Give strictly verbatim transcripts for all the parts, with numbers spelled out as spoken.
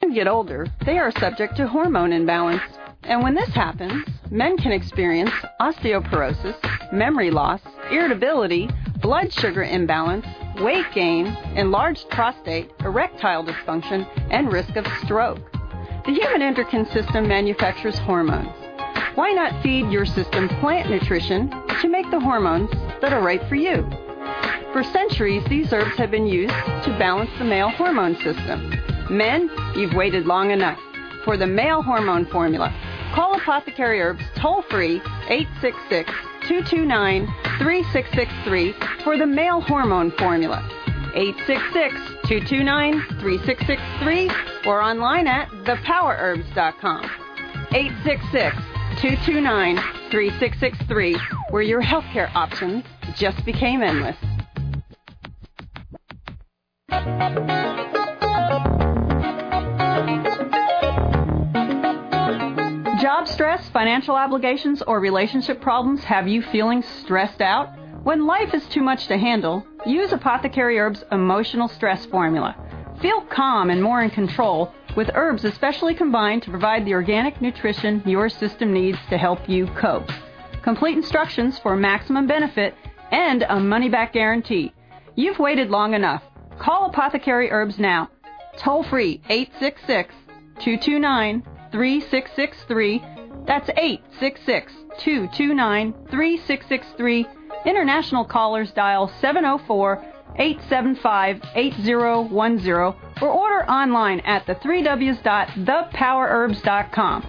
Get older, they are subject to hormone imbalance. And when this happens, men can experience osteoporosis, memory loss, irritability, blood sugar imbalance, weight gain, enlarged prostate, erectile dysfunction, and risk of stroke. The human endocrine system manufactures hormones. Why not feed your system plant nutrition to make the hormones that are right for you? For centuries, these herbs have been used to balance the male hormone system. Men, you've waited long enough. For the male hormone formula, call Apothecary Herbs toll-free eight six six, two two nine, three six six three for the male hormone formula. eight six six, two two nine, three six six three or online at the power herbs dot com. eight six six, two two nine, three six six three, where your healthcare options just became endless. Job stress, financial obligations, or relationship problems have you feeling stressed out? When life is too much to handle, use Apothecary Herbs Emotional Stress Formula. Feel calm and more in control with herbs especially combined to provide the organic nutrition your system needs to help you cope. Complete instructions for maximum benefit and a money-back guarantee. You've waited long enough. Call Apothecary Herbs now. Toll free eight six six, two two nine, three six six three. That's eight six six, two two nine, three six six three. International callers dial seven oh four, eight seven five, eight oh one oh or order online at the three W's dot the power herbs dot com.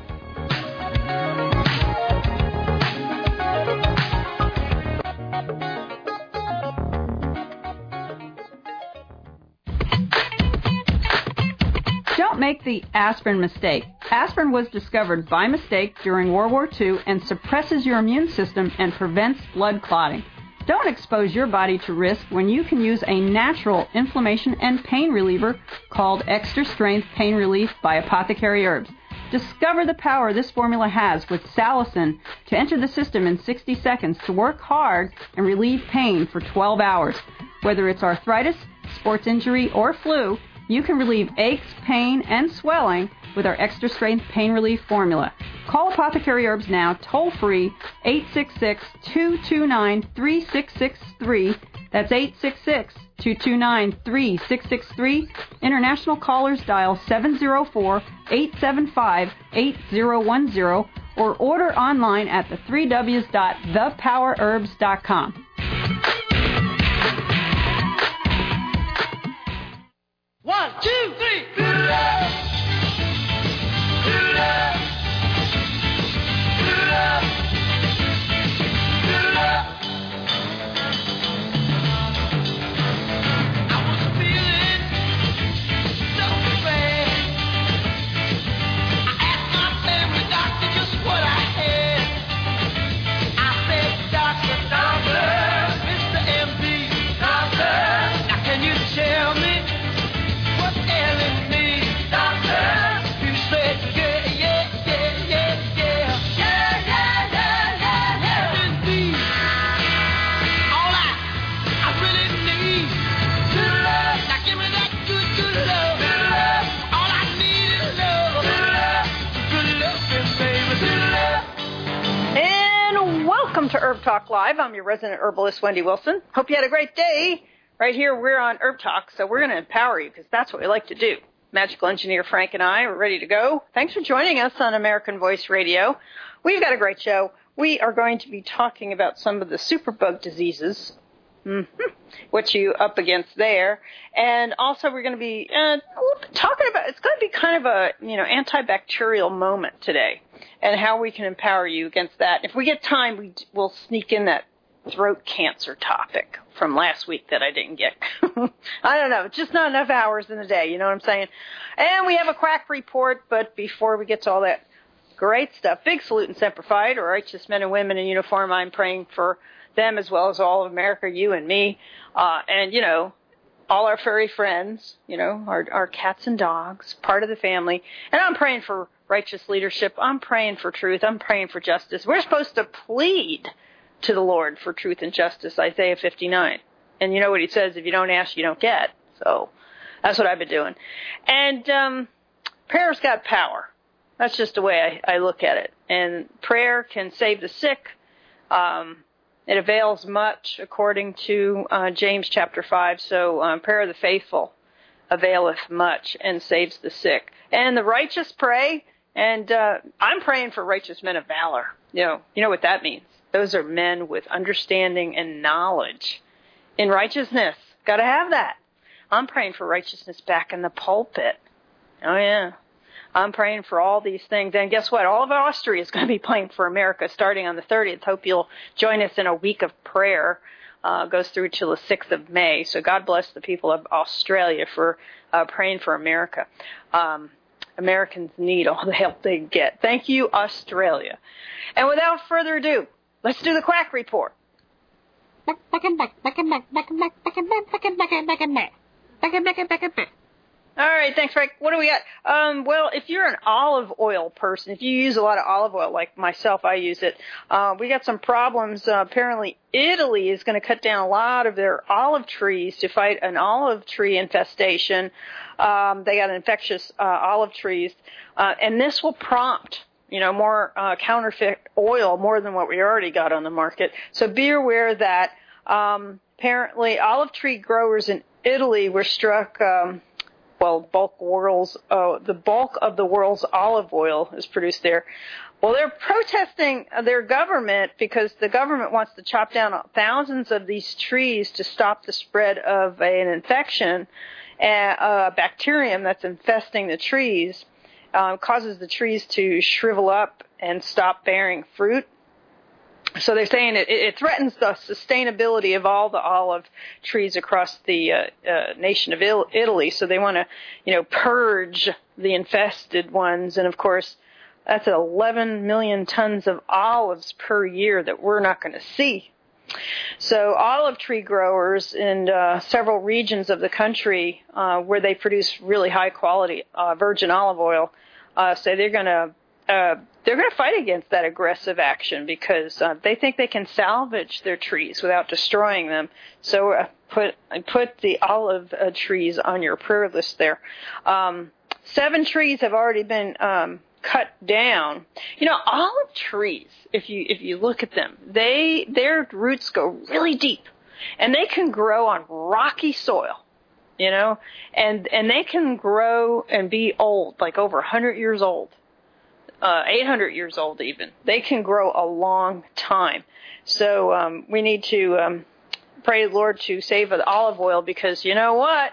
Don't make the aspirin mistake. Aspirin was discovered by mistake during World War Two and suppresses your immune system and prevents blood clotting. Don't expose your body to risk when you can use a natural inflammation and pain reliever called Extra Strength Pain Relief by Apothecary Herbs. Discover the power this formula has with salicin to enter the system in sixty seconds to work hard and relieve pain for twelve hours. Whether it's arthritis, sports injury, or flu, you can relieve aches, pain, and swelling with our Extra Strength Pain Relief formula. Call Apothecary Herbs now, toll-free, eight six six, two two nine, three six six three. That's eight six six, two two nine, three six six three. International callers dial seven oh four, eight seven five, eight oh one oh or order online at the three W's dot the power herbs dot com. One, two, three. Do love. Do love. Do love. Do love. I was feeling so bad. I asked my family doctor just what I had. I said, Doctor, Doctor, Mister M D, Doctor, now can you tell me what's ailing me, Doctor? You said, yeah, yeah, yeah, yeah, yeah. Yeah, yeah, yeah, yeah, yeah. Indeed. All I, I really need good love. Now give me that good, good love. Good love. All I need is love. Good love. Good love, baby. Good love. And welcome to Herb Talk Live. I'm your resident herbalist, Wendy Wilson. Hope you had a great day. Right here, we're on Herb Talk, so we're going to empower you because that's what we like to do. Magical engineer Frank and I are ready to go. Thanks for joining us on American Voice Radio. We've got a great show. We are going to be talking about some of the superbug diseases, mm-hmm, what you up against there, and also we're going to be uh, talking about, it's going to be kind of a, you know, antibacterial moment today, and how we can empower you against that. If we get time, we, we'll sneak in that throat cancer topic from last week that I didn't get. I don't know. It's just not enough hours in the day. You know what I'm saying? And we have a quack report. But before we get to all that great stuff, big salute and semper fi, or righteous men and women in uniform. I'm praying for them as well as all of America, you and me. Uh, and, you know, all our furry friends, you know, our, our cats and dogs, part of the family. And I'm praying for righteous leadership. I'm praying for truth. I'm praying for justice. We're supposed to plead to the Lord for truth and justice, Isaiah fifty-nine. And you know what he says, if you don't ask, you don't get. So that's what I've been doing. And um, prayer's got power. That's just the way I, I look at it. And prayer can save the sick. Um, it avails much, according to uh, James chapter five. So um, prayer of the faithful availeth much and saves the sick. And the righteous pray, and uh, I'm praying for righteous men of valor. You know, you know what that means. Those are men with understanding and knowledge in righteousness. Got to have that. I'm praying for righteousness back in the pulpit. Oh, yeah. I'm praying for all these things. And guess what? All of Austria is going to be praying for America starting on the thirtieth. Hope you'll join us in a week of prayer. Uh, goes through till the sixth of May. So God bless the people of Australia for uh, praying for America. Um, Americans need all the help they get. Thank you, Australia. And without further ado, let's do the Quack Report. All right, thanks, Frank. What do we got? Um, well, if you're an olive oil person, if you use a lot of olive oil, like myself, I use it, uh, we got some problems. Uh, apparently, Italy is going to cut down a lot of their olive trees to fight an olive tree infestation. Um, they got infectious uh, olive trees, uh, and this will prompt, you know, more uh, counterfeit oil, more than what we already got on the market. So be aware that um, apparently olive tree growers in Italy were struck... Um, Well, bulk world's, uh, the bulk of the world's olive oil is produced there. Well, they're protesting their government because the government wants to chop down thousands of these trees to stop the spread of a, an infection, a, a bacterium that's infesting the trees, uh, causes the trees to shrivel up and stop bearing fruit. So they're saying it, it threatens the sustainability of all the olive trees across the uh, uh, nation of Italy. So they want to, you know, purge the infested ones. And, of course, that's eleven million tons of olives per year that we're not going to see. So olive tree growers in uh, several regions of the country uh, where they produce really high-quality uh, virgin olive oil uh, say they're going to Uh, they're going to fight against that aggressive action because uh, they think they can salvage their trees without destroying them. So uh, put put the olive uh, trees on your prayer list there. Um, seven trees have already been um, cut down. You know, olive trees, if you if you look at them, they their roots go really deep, and they can grow on rocky soil. You know, and and they can grow and be old, like over one hundred years old. Uh, eight hundred years old even. They can grow a long time. So um, we need to um, pray the Lord to save the olive oil because you know what?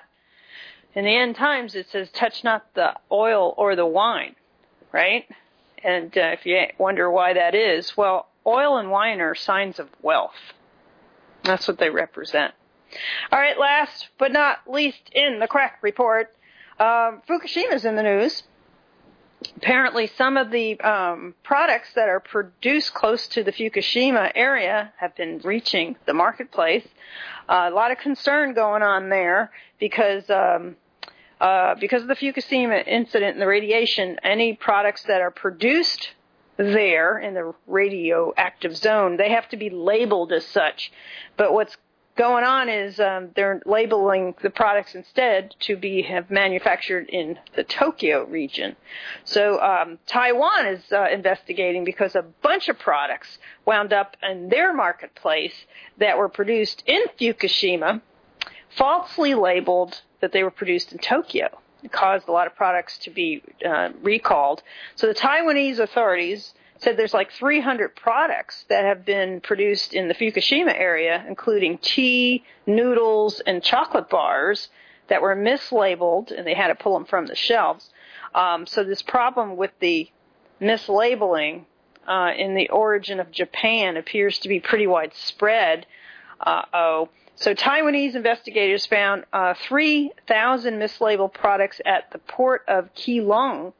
In the end times it says, touch not the oil or the wine, right? And uh, if you wonder why that is, well, oil and wine are signs of wealth. That's what they represent. All right, last but not least in the Quack Report, um, Fukushima's in the news. Apparently, some of the um, products that are produced close to the Fukushima area have been reaching the marketplace. Uh, a lot of concern going on there because um, uh, because of the Fukushima incident and the radiation. Any products that are produced there in the radioactive zone, they have to be labeled as such. But what's going on is um, they're labeling the products instead to be have manufactured in the Tokyo region. So um, Taiwan is uh, investigating because a bunch of products wound up in their marketplace that were produced in Fukushima, falsely labeled that they were produced in Tokyo. It caused a lot of products to be uh, recalled. So the Taiwanese authorities said there's like three hundred products that have been produced in the Fukushima area, including tea, noodles, and chocolate bars that were mislabeled, and they had to pull them from the shelves. Um, so this problem with the mislabeling uh, in the origin of Japan appears to be pretty widespread. Uh-oh. So Taiwanese investigators found uh, three thousand mislabeled products at the port of Keelung.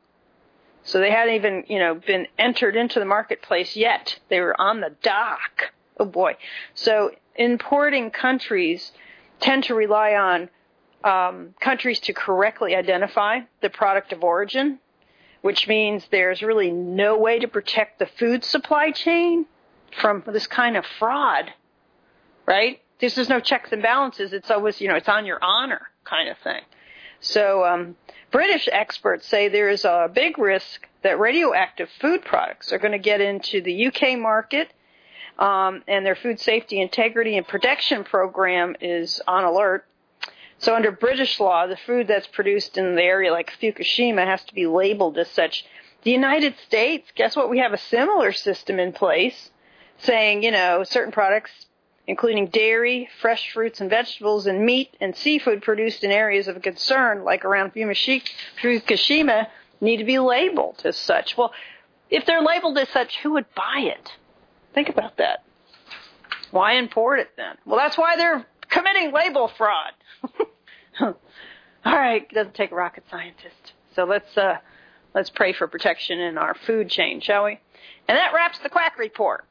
So they hadn't even, you know, been entered into the marketplace yet. They were on the dock. Oh, boy. So importing countries tend to rely on um, countries to correctly identify the product of origin, which means there's really no way to protect the food supply chain from this kind of fraud, right? There's, there's no checks and balances. It's always, you know, it's on your honor kind of thing. So um, British experts say there is a big risk that radioactive food products are going to get into the U K market, um, and their food safety, integrity, and protection program is on alert. So under British law, the food that's produced in the area like Fukushima has to be labeled as such. The United States, guess what? We have a similar system in place saying, you know, certain products, including dairy, fresh fruits and vegetables, and meat and seafood produced in areas of concern, like around Fukushima, need to be labeled as such. Well, if they're labeled as such, who would buy it? Think about that. Why import it then? Well, that's why they're committing label fraud. All right, it doesn't take a rocket scientist. So let's uh, let's pray for protection in our food chain, shall we? And that wraps the Quack Report.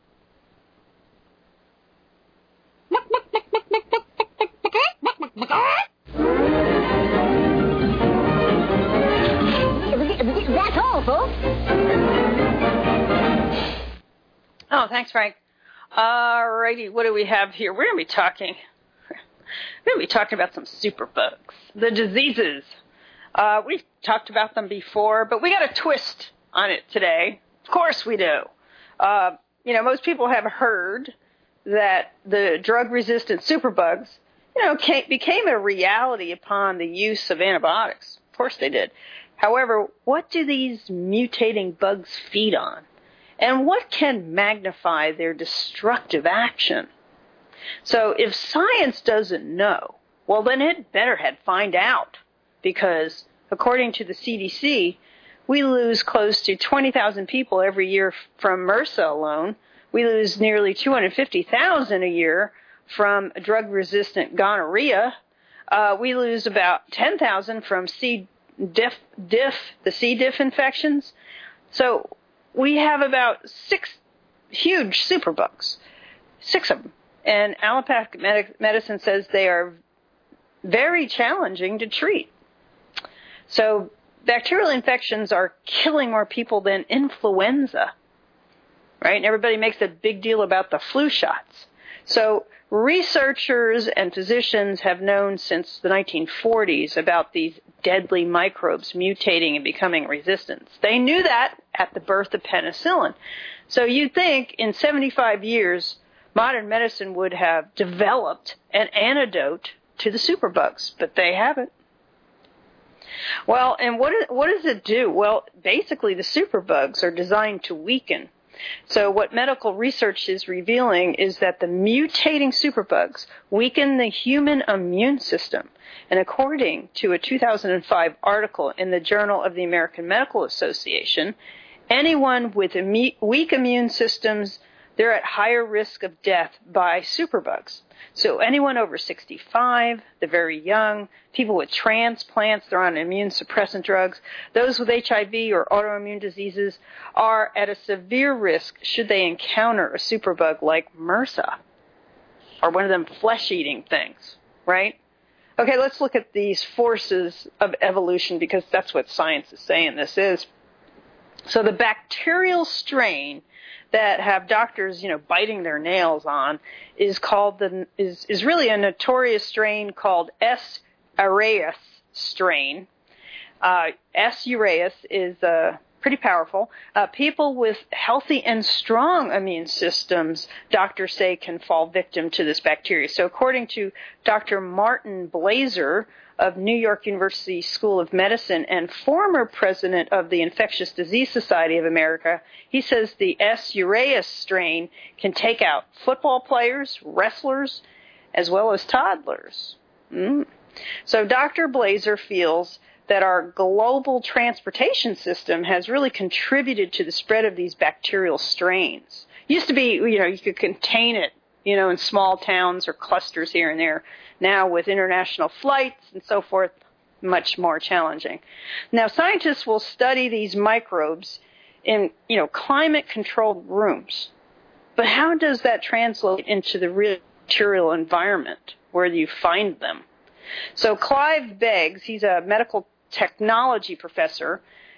That's all, folks. Oh, thanks, Frank. All righty, what do we have here? We're going to be talking... We're going to be talking about some superbugs, the diseases. Uh, we've talked about them before, but we got a twist on it today. Of course we do. Uh, you know, most people have heard that the drug-resistant superbugs, you know, came, became a reality upon the use of antibiotics. Of course they did. However, what do these mutating bugs feed on? And what can magnify their destructive action? So if science doesn't know, well, then it better had find out, because according to the C D C, we lose close to twenty thousand people every year from MRSA alone. We lose nearly two hundred fifty thousand a year from drug-resistant gonorrhea. Uh, we lose about ten thousand from C. diff, diff, the C. diff infections. So we have about six huge superbugs, six of them. And allopathic med- medicine says they are very challenging to treat. So bacterial infections are killing more people than influenza, right? And everybody makes a big deal about the flu shots. So researchers and physicians have known since the nineteen forties about these deadly microbes mutating and becoming resistant. They knew that at the birth of penicillin. So you'd think in seventy-five years, modern medicine would have developed an antidote to the superbugs, but they haven't. Well, and what, is, what does it do? Well, basically the superbugs are designed to weaken. So what medical research is revealing is that the mutating superbugs weaken the human immune system. And according to a two thousand five article in the Journal of the American Medical Association, anyone with imme- weak immune systems, they're at higher risk of death by superbugs. So anyone over sixty-five, the very young, people with transplants, they're on immune suppressant drugs, those with H I V or autoimmune diseases are at a severe risk should they encounter a superbug like MRSA or one of them flesh-eating things, right? Okay, let's look at these forces of evolution because that's what science is saying this is. So the bacterial strain that have doctors, you know, biting their nails on is called the is is really a notorious strain called S. aureus strain. Uh, S. aureus is uh, pretty powerful. Uh, people with healthy and strong immune systems, doctors say, can fall victim to this bacteria. So according to Doctor Martin Blaser of New York University School of Medicine and former president of the Infectious Disease Society of America, he says the S. aureus strain can take out football players, wrestlers, as well as toddlers. Mm. So Doctor Blaser feels that our global transportation system has really contributed to the spread of these bacterial strains. Used to be, you know, you could contain it, you know, in small towns or clusters here and there. Now with international flights and so forth, much more challenging. Now scientists will study these microbes in, you know, climate-controlled rooms. But how does that translate into the real material environment where you find them? So Clive Beggs, he's a medical technology professor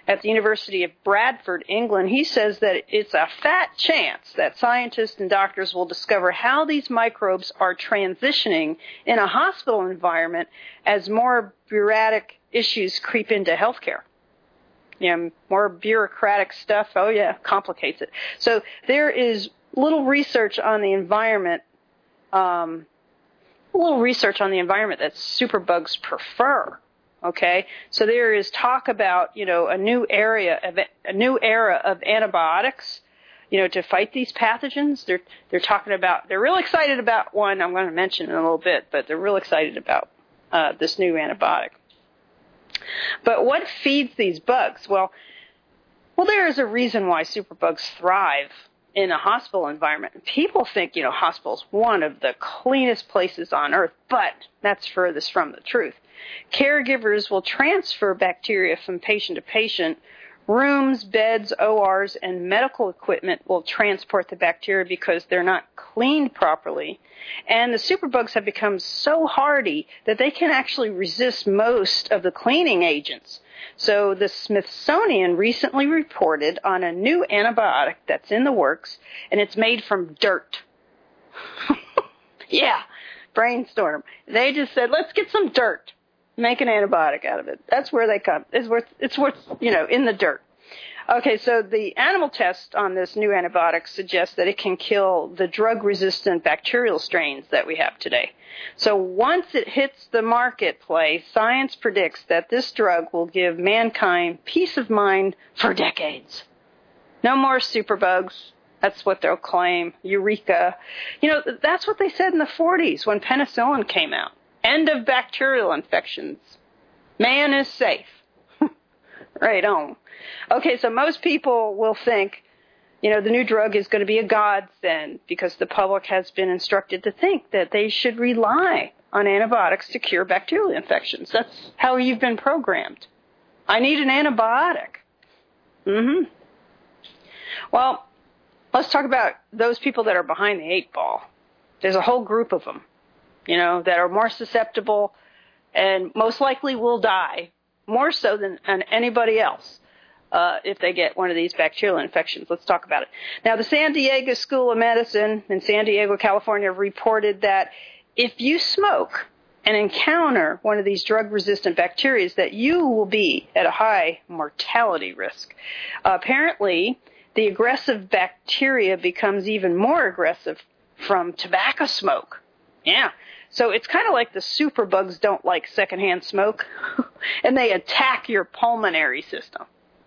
at the University of Bradford, England. He says that it's a fat chance that scientists and doctors will discover how these microbes are transitioning in a hospital environment as more bureaucratic issues creep into healthcare. You know, more bureaucratic stuff, oh yeah, complicates it. So there is little research on the environment, um, a little research on the environment that superbugs prefer. Okay, so there is talk about, you know, a new area of a new era of antibiotics, you know, to fight these pathogens. They're they're talking about, they're real excited about one I'm going to mention in a little bit, but they're real excited about uh, this new antibiotic. But what feeds these bugs? Well, well, there is a reason why superbugs thrive in a hospital environment. People think, you know, hospitals one of the cleanest places on earth, but that's furthest from the truth. Caregivers will transfer bacteria from patient to patient. Rooms, beds, O Rs, and medical equipment will transport the bacteria because they're not cleaned properly. And the superbugs have become so hardy that they can actually resist most of the cleaning agents. So the Smithsonian recently reported on a new antibiotic that's in the works, and it's made from dirt. Yeah, brainstorm. They just said, let's get some dirt. Make an antibiotic out of it. That's where they come. It's worth, it's worth, you know, in the dirt. Okay, so the animal test on this new antibiotic suggests that it can kill the drug-resistant bacterial strains that we have today. So once it hits the marketplace, science predicts that this drug will give mankind peace of mind for decades. No more superbugs. That's what they'll claim. Eureka. You know, that's what they said in the forties when penicillin came out. End of bacterial infections. Man is safe. Right on. Okay, so most people will think, you know, the new drug is going to be a godsend because the public has been instructed to think that they should rely on antibiotics to cure bacterial infections. That's how you've been programmed. I need an antibiotic. Mm-hmm. Well, let's talk about those people that are behind the eight ball. There's a whole group of them, you know, that are more susceptible and most likely will die, more so than anybody else, uh, if they get one of these bacterial infections. Let's talk about it. Now, the San Diego School of Medicine in San Diego, California, reported that if you smoke and encounter one of these drug-resistant bacteria, that you will be at a high mortality risk. Uh, apparently, the aggressive bacteria becomes even more aggressive from tobacco smoke. Yeah. So it's kind of like the superbugs don't like secondhand smoke, and they attack your pulmonary system.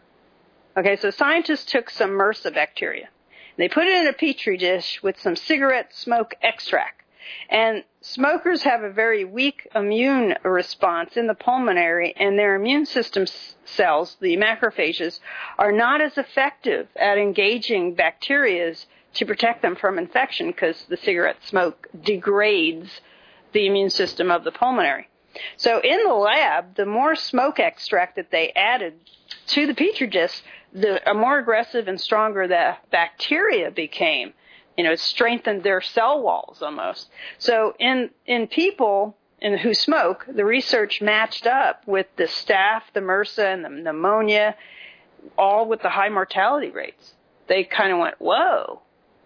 Okay, so scientists took some MRSA bacteria. They put it in a petri dish with some cigarette smoke extract. And smokers have a very weak immune response in the pulmonary, and their immune system cells, the macrophages, are not as effective at engaging bacteria to protect them from infection because the cigarette smoke degrades the immune system of the pulmonary. So in the lab, the more smoke extract that they added to the petri dish, the more aggressive and stronger the bacteria became. You know, it strengthened their cell walls almost. So in in people in, who smoke, the research matched up with the staph, the MRSA, and the pneumonia, all with the high mortality rates. They kind of went, whoa.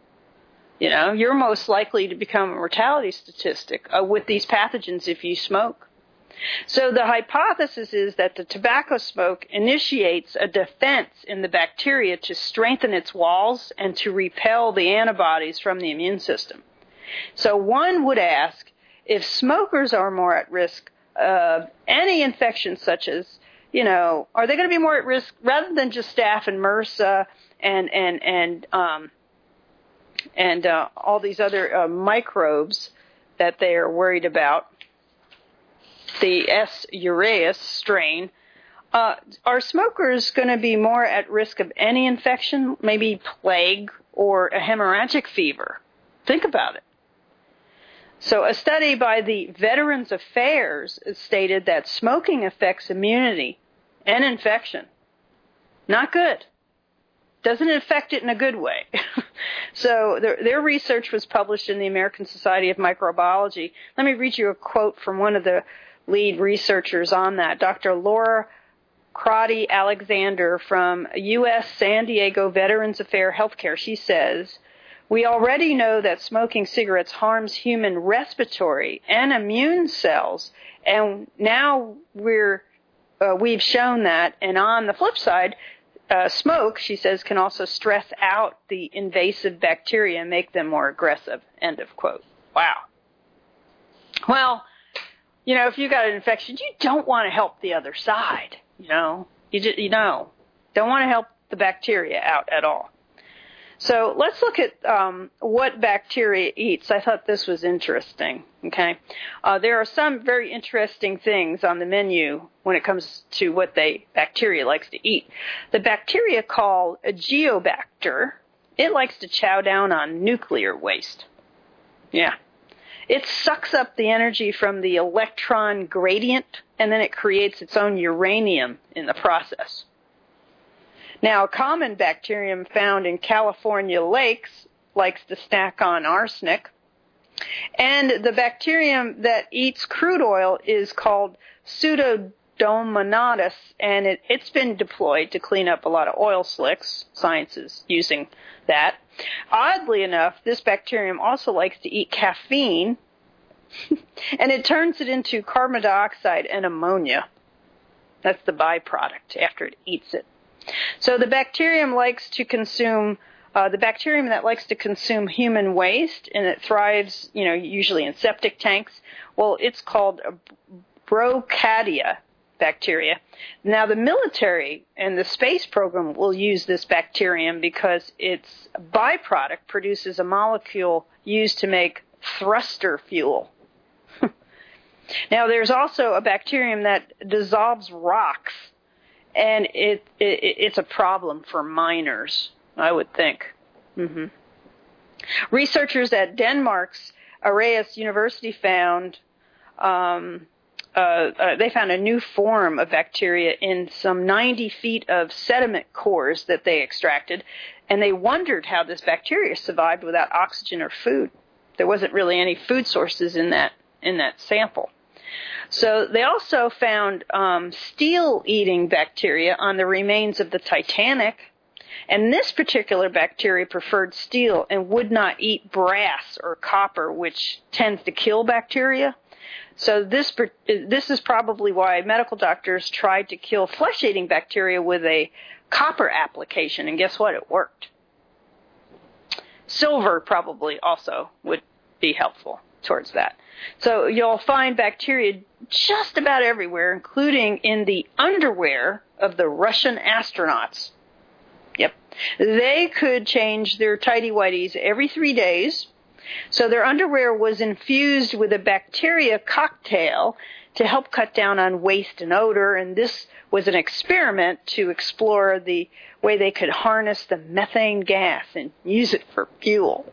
You know, you're most likely to become a mortality statistic uh, with these pathogens if you smoke. So the hypothesis is that the tobacco smoke initiates a defense in the bacteria to strengthen its walls and to repel the antibodies from the immune system. So one would ask, if smokers are more at risk of any infection such as, you know, are they going to be more at risk rather than just staph and MRSA and, and, and, um, and uh, all these other uh, microbes that they are worried about, the S. aureus strain, uh, are smokers going to be more at risk of any infection, maybe plague or a hemorrhagic fever? Think about it. So a study by the Veterans Affairs stated that smoking affects immunity and infection. Not good. Doesn't affect it in a good way. So their, their research was published in the American Society of Microbiology. Let me read you a quote from one of the lead researchers on that, Doctor Laura Crotty Alexander from U S San Diego Veterans Affairs Healthcare. She says, we already know that smoking cigarettes harms human respiratory and immune cells, and now we're uh, we've shown that. And on the flip side, uh, smoke, she says, can also stress out the invasive bacteria and make them more aggressive. End of quote. Wow. Well, you know, if you got an infection, you don't want to help the other side. You know, you just, you know, don't want to help the bacteria out at all. So let's look at um, what bacteria eats. I thought this was interesting, okay? Uh, there are some very interesting things on the menu when it comes to what they bacteria likes to eat. The bacteria called a Geobacter, it likes to chow down on nuclear waste. Yeah. It sucks up the energy from the electron gradient, and then it creates its own uranium in the process. Now, a common bacterium found in California lakes likes to snack on arsenic. And the bacterium that eats crude oil is called Pseudomonas, and it, it's been deployed to clean up a lot of oil slicks. Science is using that. Oddly enough, this bacterium also likes to eat caffeine, and it turns it into carbon dioxide and ammonia. That's the byproduct after it eats it. So the bacterium likes to consume, uh, the bacterium that likes to consume human waste, and it thrives, you know, usually in septic tanks. Well, it's called a Brocadia bacteria. Now, the military and the space program will use this bacterium because its byproduct produces a molecule used to make thruster fuel. Now, there's also a bacterium that dissolves rocks. And it, it it's a problem for miners, I would think. Mm-hmm. Researchers at Denmark's Aarhus University found um, uh, uh, they found a new form of bacteria in some ninety feet of sediment cores that they extracted, and they wondered how this bacteria survived without oxygen or food. There wasn't really any food sources in that in that sample. So they also found um, steel-eating bacteria on the remains of the Titanic, and this particular bacteria preferred steel and would not eat brass or copper, which tends to kill bacteria. So this this is probably why medical doctors tried to kill flesh-eating bacteria with a copper application, and guess what? It worked. Silver probably also would be helpful towards that. So you'll find bacteria just about everywhere, including in the underwear of the Russian astronauts. Yep. They could change their tighty-whities every three days. So their underwear was infused with a bacteria cocktail to help cut down on waste and odor, and this was an experiment to explore the way they could harness the methane gas and use it for fuel.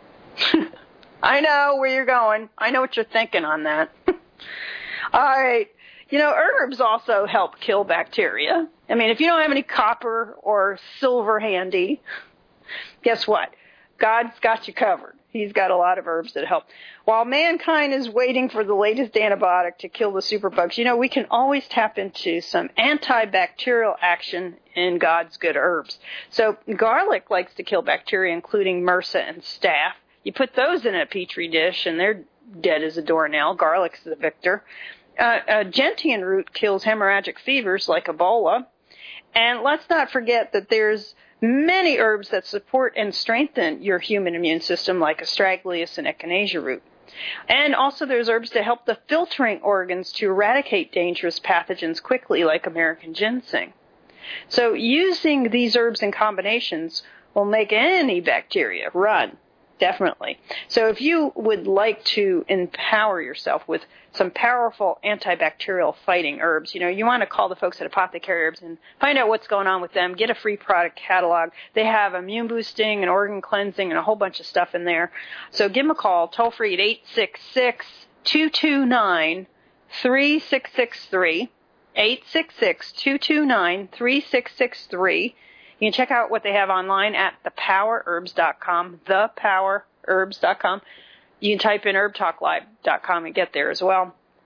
I know where you're going. I know what you're thinking on that. All right. You know, herbs also help kill bacteria. I mean, if you don't have any copper or silver handy, guess what? God's got you covered. He's got a lot of herbs that help. While mankind is waiting for the latest antibiotic to kill the superbugs, you know, we can always tap into some antibacterial action in God's good herbs. So garlic likes to kill bacteria, including MRSA and staph. You put those in a petri dish, and they're dead as a doornail. Garlic's the victor. Uh, uh, gentian root kills hemorrhagic fevers like Ebola. And let's not forget that there's many herbs that support and strengthen your human immune system, like astragalus and echinacea root. And also there's herbs to help the filtering organs to eradicate dangerous pathogens quickly, like American ginseng. So using these herbs in combinations will make any bacteria run. Definitely. So if you would like to empower yourself with some powerful antibacterial fighting herbs, you know, you want to call the folks at Apothecary Herbs and find out what's going on with them. Get a free product catalog. They have immune boosting and organ cleansing and a whole bunch of stuff in there. So give them a call, toll free at eight six six, two two nine, three six six three, eight six six, two two nine, three six six three. You can check out what they have online at the power herbs dot com, the power herbs dot com. You can type in herb talk live dot com and get there as well.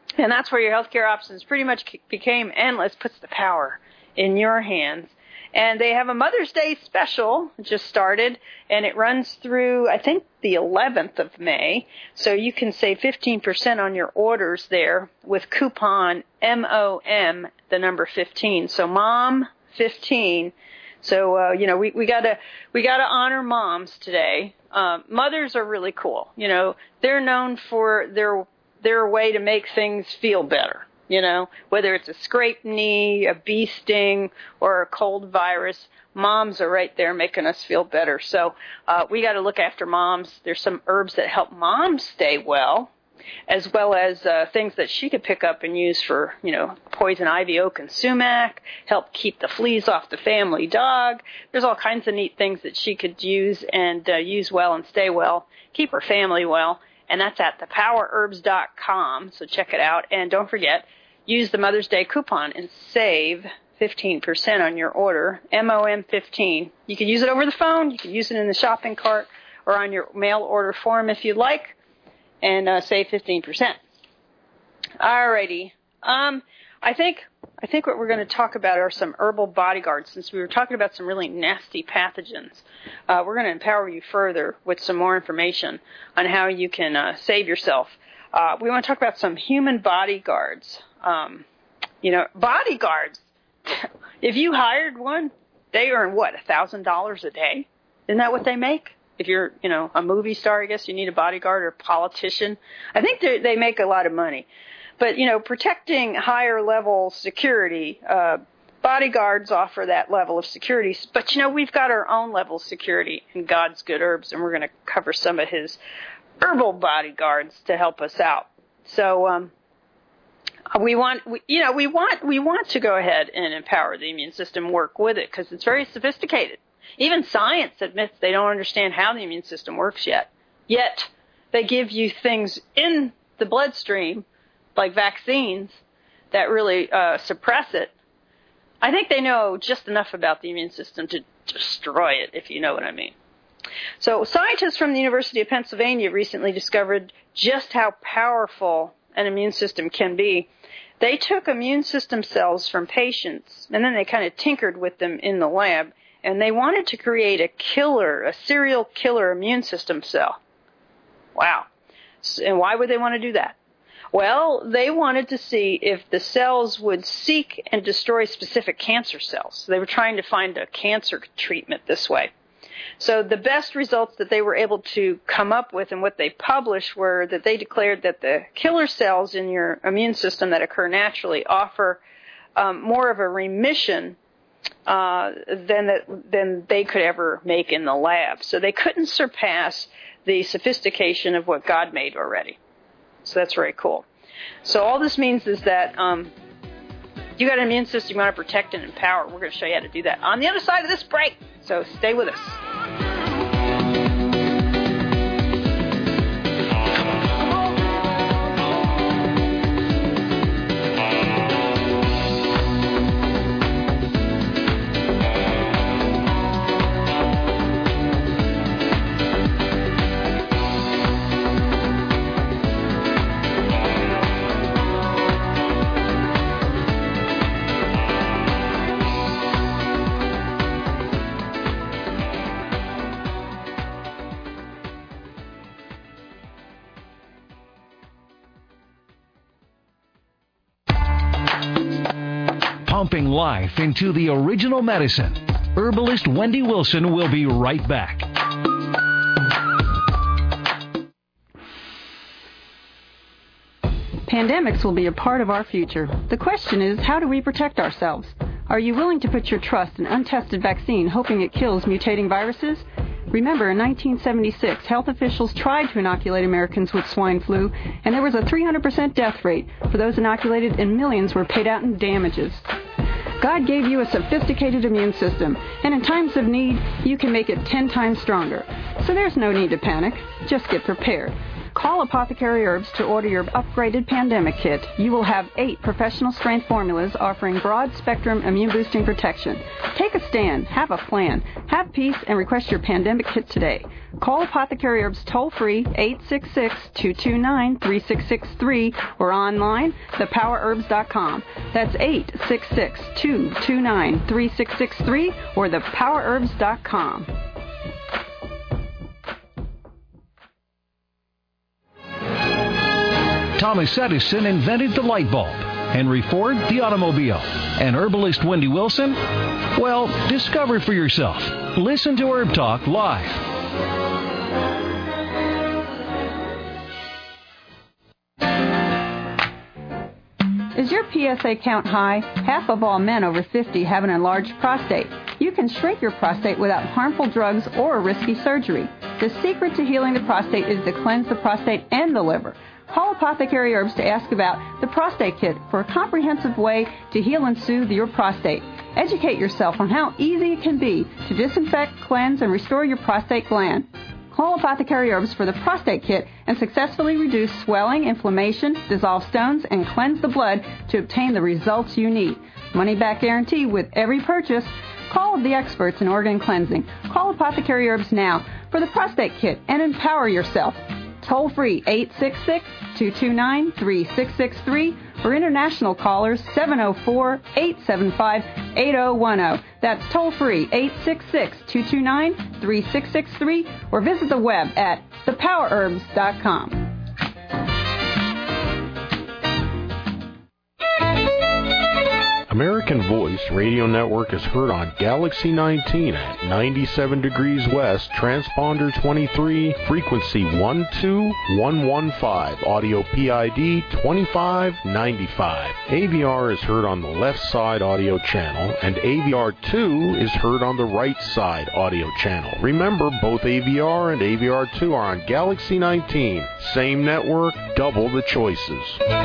And that's where your healthcare options pretty much became endless, puts the power in your hands. And they have a Mother's Day special, just started, and it runs through, I think, the eleventh of May. So you can save fifteen percent on your orders there with coupon M O M, the number fifteen. So Mom fifteen. So, uh, you know, we, we gotta, we gotta honor moms today. Um, mothers are really cool. You know, they're known for their, their way to make things feel better. You know, whether it's a scraped knee, a bee sting, or a cold virus, moms are right there making us feel better. So uh, we got to look after moms. There's some herbs that help moms stay well, as well as uh, things that she could pick up and use for, you know, poison ivy, oak, and sumac, help keep the fleas off the family dog. There's all kinds of neat things that she could use and uh, use well and stay well, keep her family well. And that's at the power herbs dot com, so check it out. And don't forget, use the Mother's Day coupon and save fifteen percent on your order, M O M fifteen. You can use it over the phone, you can use it in the shopping cart, or on your mail order form if you'd like, and uh, save fifteen percent. Alrighty. Um, I think I think what we're going to talk about are some herbal bodyguards. Since we were talking about some really nasty pathogens, uh, we're going to empower you further with some more information on how you can uh, save yourself. Uh, we want to talk about some human bodyguards. Um, you know, bodyguards. If you hired one, they earn what, a thousand dollars a day? Isn't that what they make? If you're, you know, a movie star, I guess you need a bodyguard, or a politician. I think they they make a lot of money. But, you know, protecting higher level security, uh, bodyguards offer that level of security. But, you know, we've got our own level of security in God's Good Herbs, and we're going to cover some of his herbal bodyguards to help us out. So, um, we want, we, you know, we want, we want to go ahead and empower the immune system, work with it, because it's very sophisticated. Even science admits they don't understand how the immune system works yet. Yet, they give you things in the bloodstream, like vaccines, that really uh, suppress it. I think they know just enough about the immune system to destroy it, if you know what I mean. So scientists from the University of Pennsylvania recently discovered just how powerful an immune system can be. They took immune system cells from patients, and then they kind of tinkered with them in the lab, and they wanted to create a killer, a serial killer immune system cell. Wow. And why would they want to do that? Well, they wanted to see if the cells would seek and destroy specific cancer cells. They were trying to find a cancer treatment this way. So the best results that they were able to come up with and what they published were that they declared that the killer cells in your immune system that occur naturally offer um, more of a remission uh, than, that, than they could ever make in the lab. So they couldn't surpass the sophistication of what God made already. So that's very cool. So all this means is that um, you got an immune system you want to protect and empower. We're going to show you how to do that on the other side of this break. So stay with us. Pumping life into the original medicine. Herbalist Wendy Wilson will be right back. Pandemics will be a part of our future. The question is, how do we protect ourselves? Are you willing to put your trust in untested vaccine hoping it kills mutating viruses? Remember, in nineteen seventy-six, health officials tried to inoculate Americans with swine flu, and there was a three hundred percent death rate for those inoculated, and millions were paid out in damages. God gave you a sophisticated immune system, and in times of need, you can make it ten times stronger. So there's no need to panic. Just get prepared. Call Apothecary Herbs to order your upgraded pandemic kit. You will have eight professional strength formulas offering broad spectrum immune boosting protection. Take a stand, have a plan, have peace, and request your pandemic kit today. Call Apothecary Herbs toll free eight six six, two two nine, three six six three or online the power herbs dot com. That's eight six six, two two nine, three six six three or the power herbs dot com. Thomas Edison invented the light bulb, Henry Ford the automobile, and herbalist Wendy Wilson? Well, discover for yourself. Listen to Herb Talk live. Is your P S A count high? Half of all men over fifty have an enlarged prostate. You can shrink your prostate without harmful drugs or risky surgery. The secret to healing the prostate is to cleanse the prostate and the liver. Call Apothecary Herbs to ask about the Prostate Kit for a comprehensive way to heal and soothe your prostate. Educate yourself on how easy it can be to disinfect, cleanse, and restore your prostate gland. Call Apothecary Herbs for the Prostate Kit and successfully reduce swelling, inflammation, dissolve stones, and cleanse the blood to obtain the results you need. Money-back guarantee with every purchase. Call the experts in organ cleansing. Call Apothecary Herbs now for the Prostate Kit and empower yourself. Toll free eight six six, two two nine, three six six three or international callers seven oh four, eight seven five, eight oh one oh. That's toll free eight six six, two two nine, three six six three or visit the web at the power herbs dot com. American Voice Radio Network is heard on Galaxy nineteen at ninety-seven degrees west, transponder twenty-three, frequency one two one one five, audio P I D twenty-five ninety-five. A V R is heard on the left side audio channel, and A V R two is heard on the right side audio channel. Remember, both A V R and A V R two are on Galaxy nineteen. Same network, double the choices.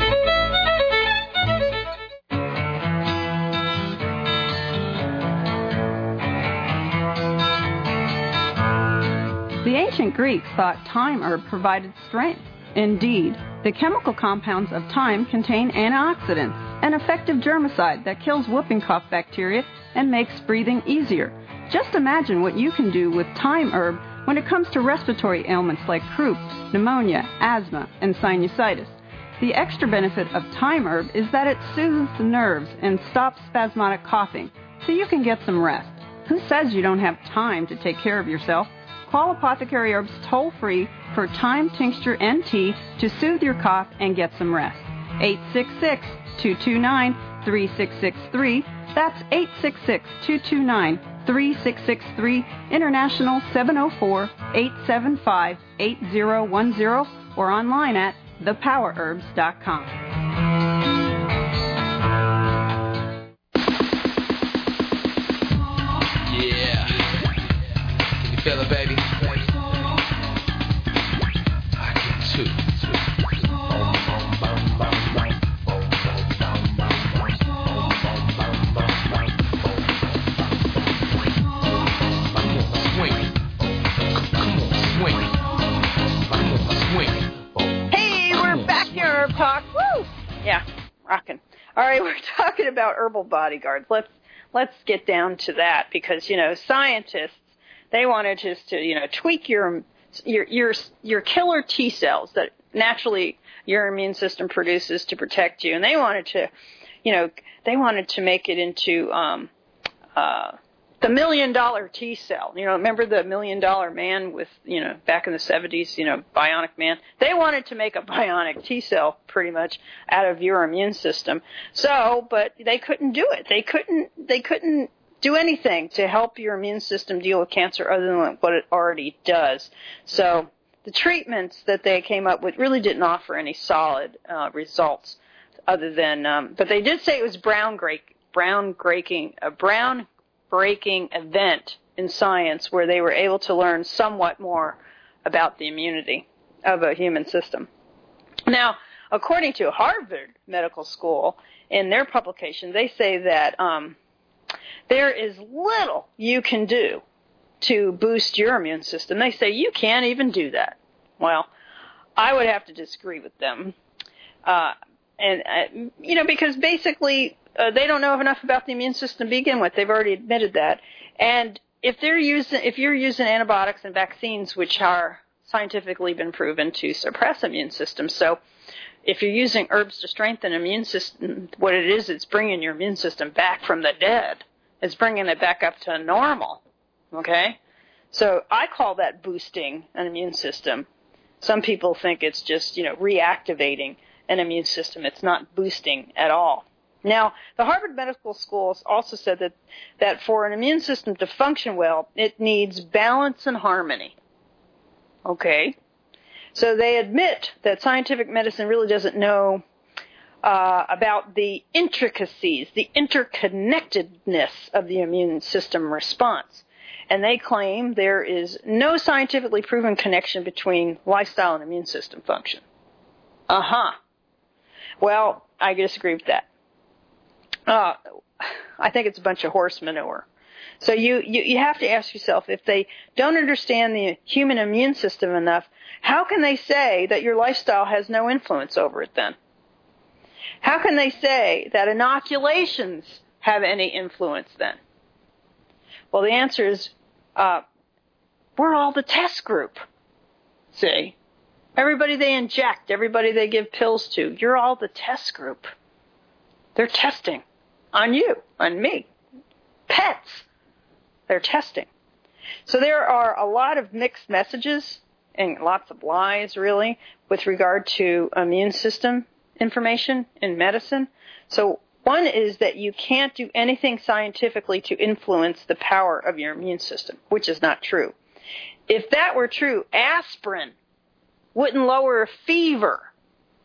The ancient Greeks thought thyme herb provided strength. Indeed, the chemical compounds of thyme contain antioxidants, an effective germicide that kills whooping cough bacteria and makes breathing easier. Just imagine what you can do with thyme herb when it comes to respiratory ailments like croup, pneumonia, asthma, and sinusitis. The extra benefit of thyme herb is that it soothes the nerves and stops spasmodic coughing, so you can get some rest. Who says you don't have time to take care of yourself? Call Apothecary Herbs toll-free for thyme tincture and tea to soothe your cough and get some rest. eight six six, two two nine, three six six three. That's eight six six, two two nine, three six six three. International seven oh four, eight seven five, eight oh one oh or online at the power herbs dot com. Yeah. Can you feel it, baby? I can too. Hey, we're back here, Herb Talk. Woo! Yeah, rocking. All right, we're talking about herbal bodyguards. Let's let's get down to that because you know scientists they wanted just to you know tweak your your your your killer T cells that naturally your immune system produces to protect you, and they wanted to, you know, they wanted to make it into um, uh, the million dollar T cell. You know, remember the million dollar man with you know back in the seventies, you know, bionic man. They wanted to make a bionic T cell pretty much out of your immune system. So, but they couldn't do it. They couldn't. They couldn't. do anything to help your immune system deal with cancer other than what it already does. So the treatments that they came up with really didn't offer any solid uh, results other than, um, but they did say it was brown break, brown breaking, a brown breaking event in science where they were able to learn somewhat more about the immunity of a human system. Now, according to Harvard Medical School, in their publication, they say that um, there is little you can do to boost your immune system. They say you can't even do that. Well, I would have to disagree with them. Uh, and, uh, you know, because basically uh, they don't know enough about the immune system to begin with. They've already admitted that. And if they're using, if you're using antibiotics and vaccines, which are scientifically been proven to suppress immune systems, so if you're using herbs to strengthen immune system, what it is, it's bringing your immune system back from the dead. It's bringing it back up to normal. Okay? So I call that boosting an immune system. Some people think it's just, you know, reactivating an immune system. It's not boosting at all. Now, the Harvard Medical School also said that, that for an immune system to function well, it needs balance and harmony. Okay? So they admit that scientific medicine really doesn't know uh, about the intricacies, the interconnectedness of the immune system response. And they claim there is no scientifically proven connection between lifestyle and immune system function. Uh-huh. Well, I disagree with that. Uh, I think it's a bunch of horse manure. So you, you, you have to ask yourself, if they don't understand the human immune system enough, how can they say that your lifestyle has no influence over it then? How can they say that inoculations have any influence then? Well, the answer is, uh, we're all the test group. See? Everybody they inject, everybody they give pills to, you're all the test group. They're testing on you, on me. Pets. They're testing. So there are a lot of mixed messages and lots of lies, really, with regard to immune system information in medicine. So one is that you can't do anything scientifically to influence the power of your immune system, which is not true. If that were true, aspirin wouldn't lower a fever.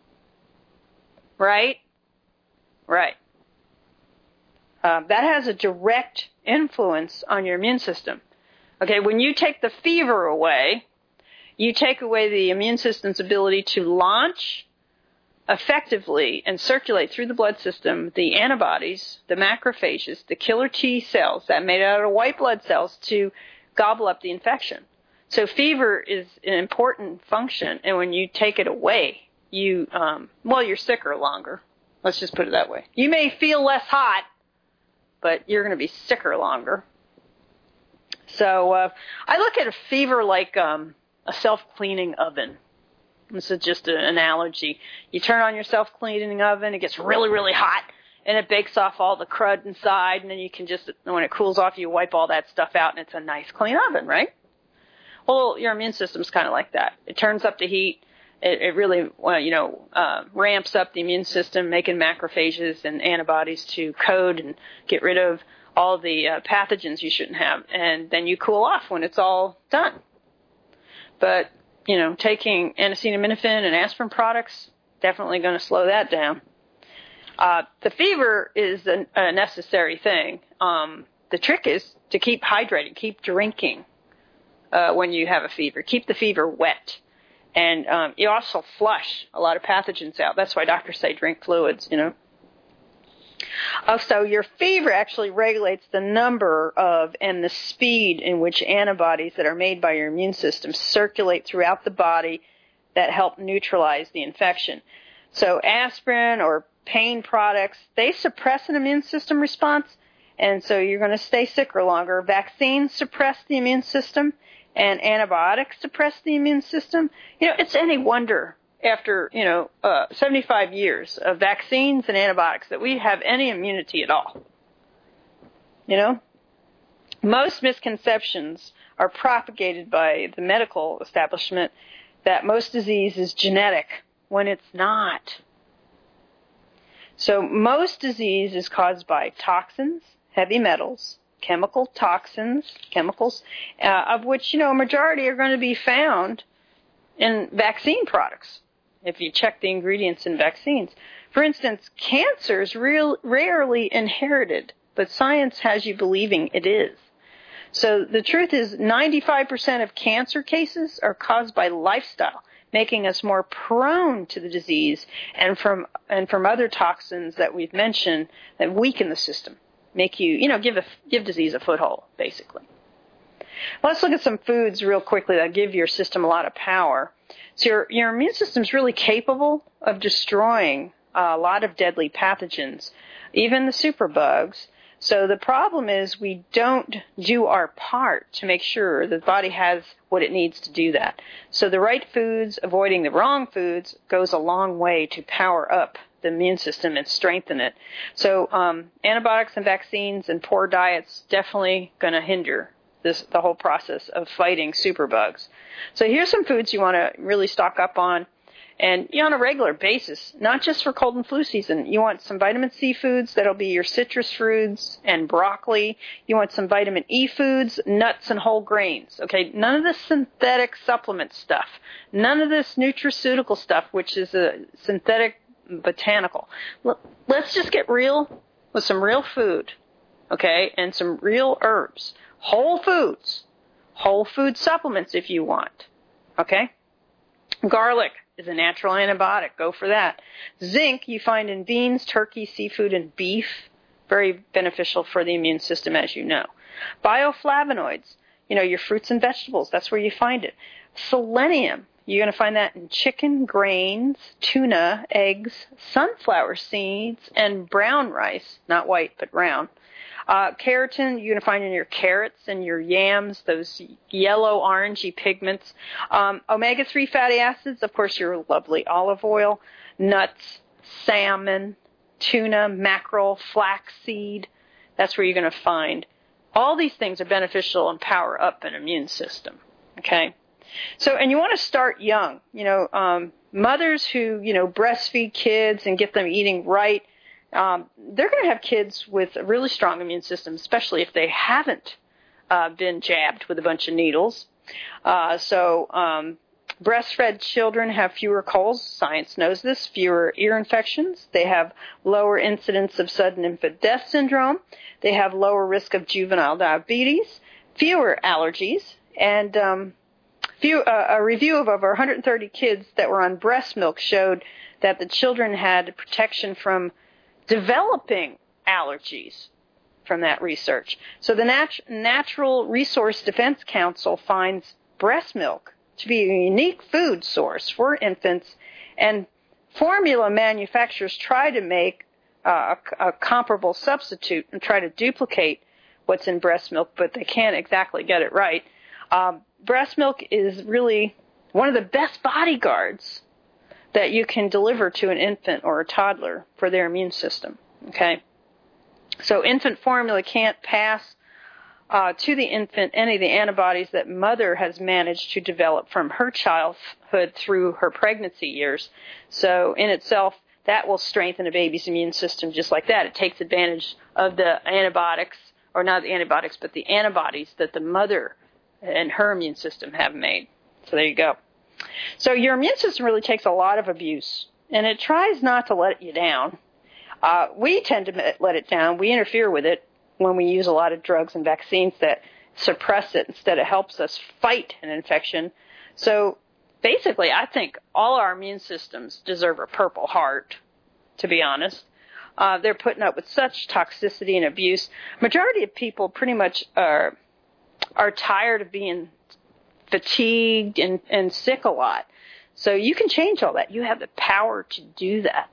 Right? Right. Uh, that has a direct influence on your immune system. Okay, when you take the fever away, you take away the immune system's ability to launch effectively and circulate through the blood system the antibodies, the macrophages, the killer T cells that made out of white blood cells to gobble up the infection. So fever is an important function, and when you take it away, you, um, well, you're sicker longer. Let's just put it that way. You may feel less hot, but you're going to be sicker longer. So uh, I look at a fever like um, a self-cleaning oven. This is just an analogy. You turn on your self-cleaning oven, it gets really, really hot, and it bakes off all the crud inside, and then you can just, when it cools off, you wipe all that stuff out, and it's a nice, clean oven, right? Well, your immune system's kind of like that. It turns up the heat. It, it really, well, you know, uh, ramps up the immune system, making macrophages and antibodies to code and get rid of all the uh, pathogens you shouldn't have. And then you cool off when it's all done. But, you know, taking acetaminophen and aspirin products, definitely going to slow that down. Uh, the fever is a, a necessary thing. Um, the trick is to keep hydrated, keep drinking uh, when you have a fever. Keep the fever wet. And um, you also flush a lot of pathogens out. That's why doctors say drink fluids, you know. Also, your fever actually regulates the number of and the speed in which antibodies that are made by your immune system circulate throughout the body that help neutralize the infection. So aspirin or pain products, they suppress an immune system response, and so you're going to stay sicker longer. Vaccines suppress the immune system, and antibiotics suppress the immune system. You know, it's any wonder after, you know, uh, seventy-five years of vaccines and antibiotics that we have any immunity at all. You know? Most misconceptions are propagated by the medical establishment that most disease is genetic when it's not. So most disease is caused by toxins, heavy metals, chemical toxins, chemicals, uh, of which, you know, a majority are going to be found in vaccine products, if you check the ingredients in vaccines. For instance, cancer is real, rarely inherited, but science has you believing it is. So the truth is ninety-five percent of cancer cases are caused by lifestyle, making us more prone to the disease, and from and from other toxins that we've mentioned that weaken the system. Make you, you know, give a, give disease a foothold, basically. Let's look at some foods real quickly that give your system a lot of power. So your, your immune system is really capable of destroying a lot of deadly pathogens, even the superbugs. So the problem is we don't do our part to make sure that the body has what it needs to do that. So the right foods, avoiding the wrong foods, goes a long way to power up the immune system and strengthen it. So um, antibiotics and vaccines and poor diets definitely going to hinder this the whole process of fighting superbugs. So here's some foods you want to really stock up on. And you know, on a regular basis, not just for cold and flu season. You want some vitamin C foods. That'll be your citrus fruits and broccoli. You want some vitamin E foods, nuts and whole grains. Okay, none of this synthetic supplement stuff. None of this nutraceutical stuff, which is a synthetic botanical. Let's just get real with some real food, okay, and some real herbs. Whole foods. Whole food supplements if you want, okay? Garlic is a natural antibiotic. Go for that. Zinc you find in beans, turkey, seafood, and beef. Very beneficial for the immune system, as you know. Bioflavonoids, you know, your fruits and vegetables. That's where you find it. Selenium, you're going to find that in chicken, grains, tuna, eggs, sunflower seeds, and brown rice. Not white, but brown. Uh, keratin, you're going to find in your carrots and your yams, those yellow, orangey pigments. Um, omega three fatty acids, of course, your lovely olive oil, nuts, salmon, tuna, mackerel, flaxseed. That's where you're going to find. All these things are beneficial and power up an immune system, okay? So, and you want to start young. You know, um, mothers who, you know, breastfeed kids and get them eating right, Um, they're going to have kids with a really strong immune system, especially if they haven't uh, been jabbed with a bunch of needles. Uh, so um, breastfed children have fewer colds. Science knows this. Fewer ear infections. They have lower incidence of sudden infant death syndrome. They have lower risk of juvenile diabetes, fewer allergies, and um, few, uh, a review of over one hundred thirty kids that were on breast milk showed that the children had protection from developing allergies from that research. So the Nat- Natural Resource Defense Council finds breast milk to be a unique food source for infants, and formula manufacturers try to make uh, a, a comparable substitute and try to duplicate what's in breast milk, but they can't exactly get it right. Um, breast milk is really one of the best bodyguards that you can deliver to an infant or a toddler for their immune system, okay? So infant formula can't pass uh, to the infant any of the antibodies that mother has managed to develop from her childhood through her pregnancy years. So in itself, that will strengthen a baby's immune system just like that. It takes advantage of the antibiotics, or not the antibiotics, but the antibodies that the mother and her immune system have made. So there you go. So your immune system really takes a lot of abuse, and it tries not to let you down. Uh, we tend to let it down. We interfere with it when we use a lot of drugs and vaccines that suppress it instead of helps us fight an infection. So basically, I think all our immune systems deserve a Purple Heart, to be honest. Uh, they're putting up with such toxicity and abuse. Majority of people pretty much are are tired of being fatigued and, and sick a lot. So you can change all that. You have the power to do that.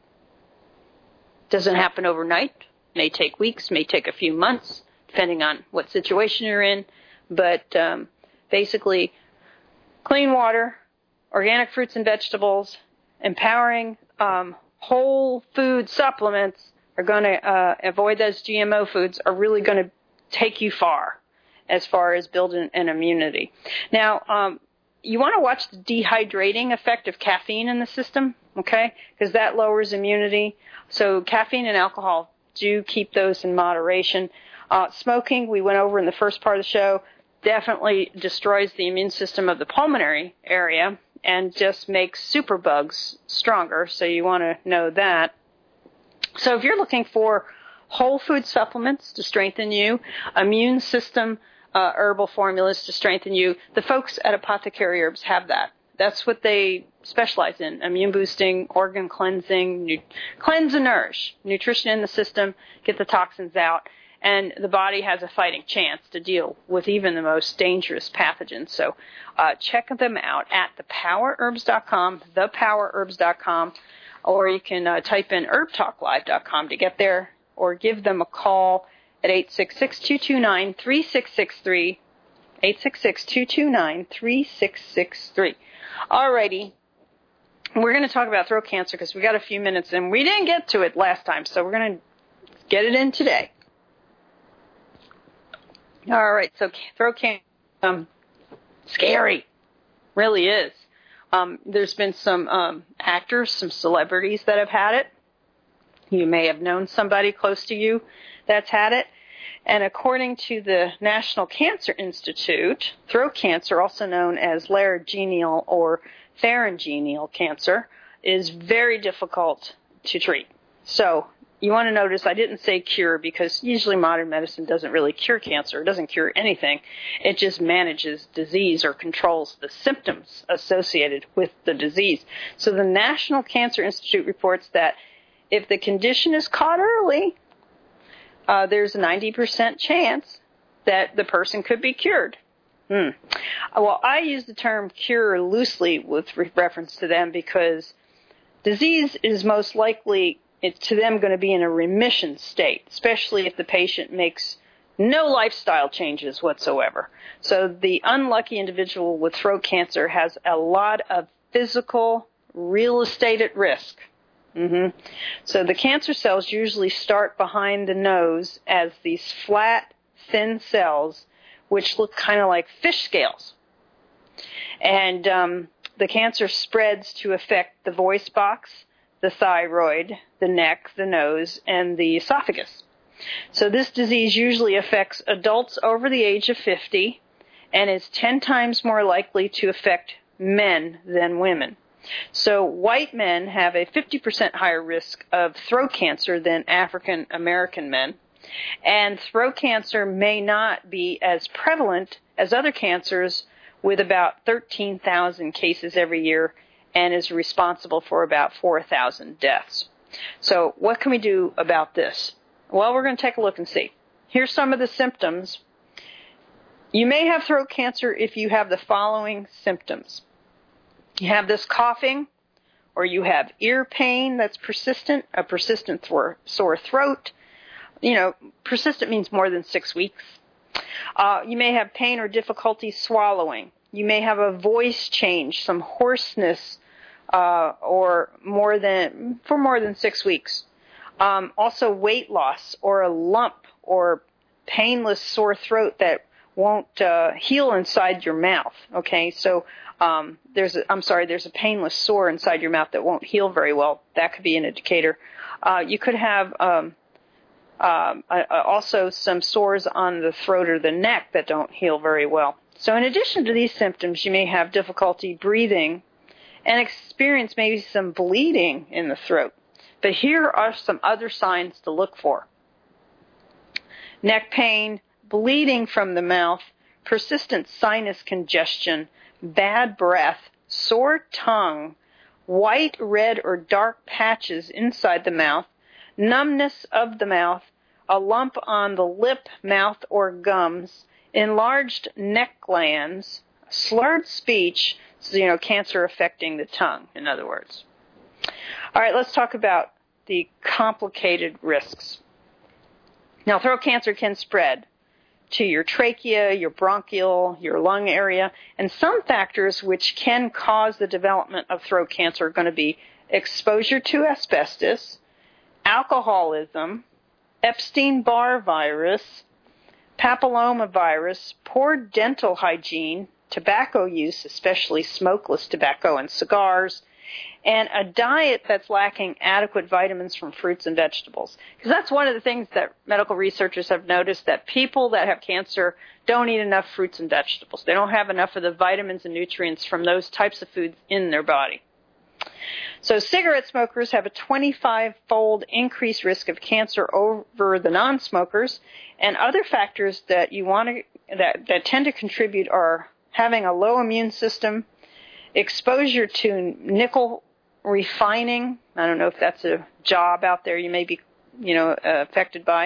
Doesn't happen overnight. May take weeks, may take a few months, depending on what situation you're in. But um, basically, clean water, organic fruits and vegetables, empowering um, whole food supplements are going to uh, avoid those G M O foods, are really going to take you far as far as building an immunity. Now, um, you want to watch the dehydrating effect of caffeine in the system, okay, because that lowers immunity. So caffeine and alcohol, do keep those in moderation. Uh, smoking, we went over in the first part of the show, definitely destroys the immune system of the pulmonary area and just makes superbugs stronger, so you want to know that. So if you're looking for whole food supplements to strengthen you, immune system uh, herbal formulas to strengthen you, the folks at Apothecary Herbs have that. That's what they specialize in: immune boosting, organ cleansing, nu- cleanse and nourish, nutrition in the system, get the toxins out. and the body has a fighting chance to deal with even the most dangerous pathogens. So uh, check them out at the power herbs dot com, the power herbs dot com, or you can uh, type in herb talk live dot com to get there, or give them a call at eight six six, two two nine, three six six three, eight six six, two two nine, three six six three. Alrighty, we're going to talk about throat cancer because we got a few minutes and we didn't get to it last time, so we're going to get it in today. All right, so throat cancer, um, scary, really is. Um, there's been some um, actors, some celebrities that have had it. You may have known somebody close to you that's had it. And according to the National Cancer Institute, throat cancer, also known as laryngeal or pharyngeal cancer, is very difficult to treat. So you want to notice I didn't say cure because usually modern medicine doesn't really cure cancer. It doesn't cure anything. It just manages disease or controls the symptoms associated with the disease. So the National Cancer Institute reports that if the condition is caught early, uh, there's a ninety percent chance that the person could be cured. Hmm. Well, I use the term cure loosely with re- reference to them because disease is most likely it's to them going to be in a remission state, especially if the patient makes no lifestyle changes whatsoever. So the unlucky individual with throat cancer has a lot of physical real estate at risk. Mm-hmm. So the cancer cells usually start behind the nose as these flat, thin cells, which look kind of like fish scales. And um, the cancer spreads to affect the voice box, the thyroid, the neck, the nose, and the esophagus. So this disease usually affects adults over the age of fifty and is ten times more likely to affect men than women. So white men have a fifty percent higher risk of throat cancer than African American men. And throat cancer may not be as prevalent as other cancers, with about thirteen thousand cases every year, and is responsible for about four thousand deaths. So what can we do about this? Well, we're going to take a look and see. Here's some of the symptoms. You may have throat cancer if you have the following symptoms. You have this coughing, or you have ear pain that's persistent, a persistent th- sore throat. You know, persistent means more than six weeks. Uh, you may have pain or difficulty swallowing. You may have a voice change, some hoarseness, uh, or more than for more than six weeks. Um, also, weight loss or a lump or painless sore throat that won't uh, heal inside your mouth. Okay, so um, there's a, I'm sorry, there's a painless sore inside your mouth that won't heal very well. That could be an indicator. Uh, you could have um, Um, uh, also some sores on the throat or the neck that don't heal very well. So in addition to these symptoms, you may have difficulty breathing and experience maybe some bleeding in the throat. But here are some other signs to look for. Neck pain, bleeding from the mouth, persistent sinus congestion, bad breath, sore tongue, white, red, or dark patches inside the mouth, numbness of the mouth, a lump on the lip, mouth, or gums, enlarged neck glands, slurred speech, so, you know, cancer affecting the tongue, in other words. All right, let's talk about the complicated risks. Now, throat cancer can spread to your trachea, your bronchial, your lung area, and some factors which can cause the development of throat cancer are going to be exposure to asbestos, alcoholism, Epstein-Barr virus, papillomavirus, poor dental hygiene, tobacco use, especially smokeless tobacco and cigars, and a diet that's lacking adequate vitamins from fruits and vegetables. Because that's one of the things that medical researchers have noticed, that people that have cancer don't eat enough fruits and vegetables. They don't have enough of the vitamins and nutrients from those types of foods in their body. So cigarette smokers have a twenty-five-fold increased risk of cancer over the non-smokers, and other factors that you want to that, that tend to contribute are having a low immune system, exposure to nickel refining. I don't know if that's a job out there you may be, you know, uh, affected by.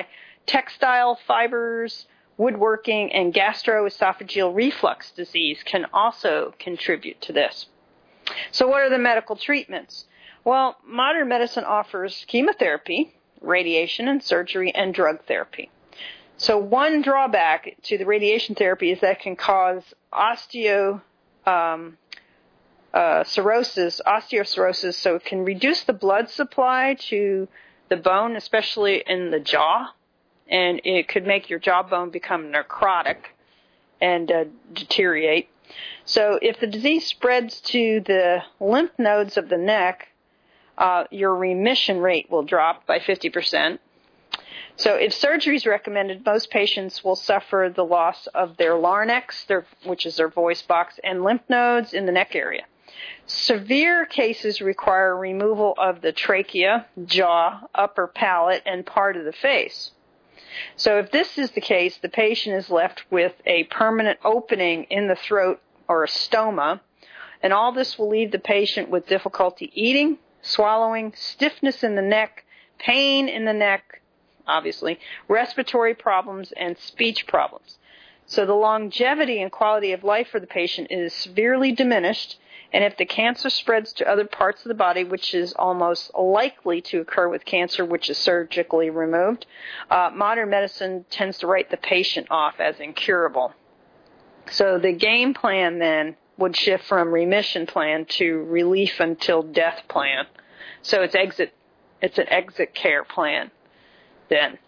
textile fibers, woodworking, and gastroesophageal reflux disease can also contribute to this. So what are the medical treatments? Well, modern medicine offers chemotherapy, radiation and surgery, and drug therapy. So one drawback to the radiation therapy is that it can cause osteo, um, uh, cirrhosis, osteocirrhosis, so it can reduce the blood supply to the bone, especially in the jaw, and it could make your jawbone become necrotic and uh, deteriorate. So if the disease spreads to the lymph nodes of the neck, uh, your remission rate will drop by fifty percent. So if surgery is recommended, most patients will suffer the loss of their larynx, their, which is their voice box, and lymph nodes in the neck area. Severe cases require removal of the trachea, jaw, upper palate, and part of the face. So if this is the case, the patient is left with a permanent opening in the throat or a stoma, and all this will leave the patient with difficulty eating, swallowing, stiffness in the neck, pain in the neck, obviously, respiratory problems, and speech problems. So the longevity and quality of life for the patient is severely diminished, and if the cancer spreads to other parts of the body, which is almost likely to occur with cancer which is surgically removed, uh, modern medicine tends to write the patient off as incurable. So the game plan then would shift from remission plan to relief until death plan. So it's exit, it's an exit care plan then.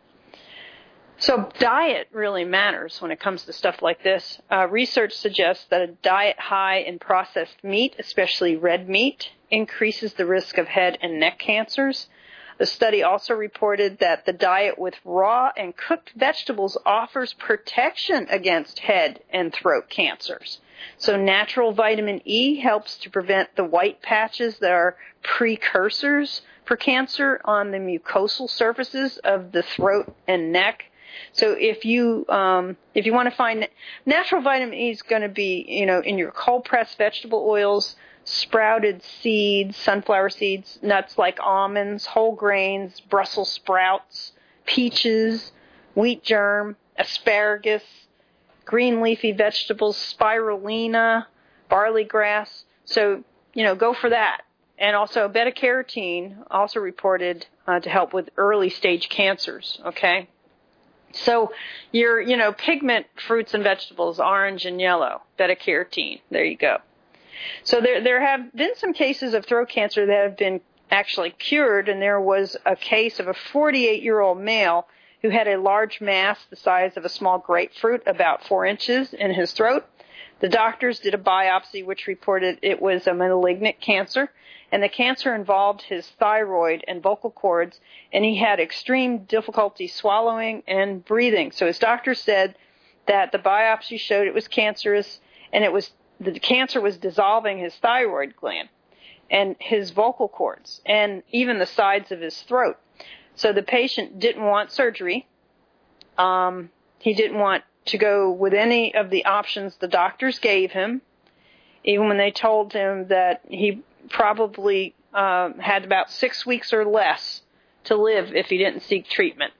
So diet really matters when it comes to stuff like this. Uh, research suggests that a diet high in processed meat, especially red meat, increases the risk of head and neck cancers. The study also reported that the diet with raw and cooked vegetables offers protection against head and throat cancers. So natural vitamin E helps to prevent the white patches that are precursors for cancer on the mucosal surfaces of the throat and neck. So if you um, if you want to find natural vitamin E is going to be, you know, in your cold pressed vegetable oils, sprouted seeds, sunflower seeds, nuts like almonds, whole grains, Brussels sprouts, peaches, wheat germ, asparagus, green leafy vegetables, spirulina, barley grass. So, you know, go for that. And also beta-carotene also reported uh, to help with early stage cancers, okay? So your, you know, pigment fruits and vegetables, orange and yellow, beta-carotene, there you go. So there there have been some cases of throat cancer that have been actually cured, and there was a case of a forty-eight-year-old male who had a large mass the size of a small grapefruit, about four inches, in his throat. The doctors did a biopsy which reported it was a malignant cancer, and the cancer involved his thyroid and vocal cords, and he had extreme difficulty swallowing and breathing. So his doctor said that the biopsy showed it was cancerous, and it was the cancer was dissolving his thyroid gland and his vocal cords and even the sides of his throat. So the patient didn't want surgery. Um, he didn't want to go with any of the options the doctors gave him, even when they told him that he probably uh, had about six weeks or less to live if he didn't seek treatment.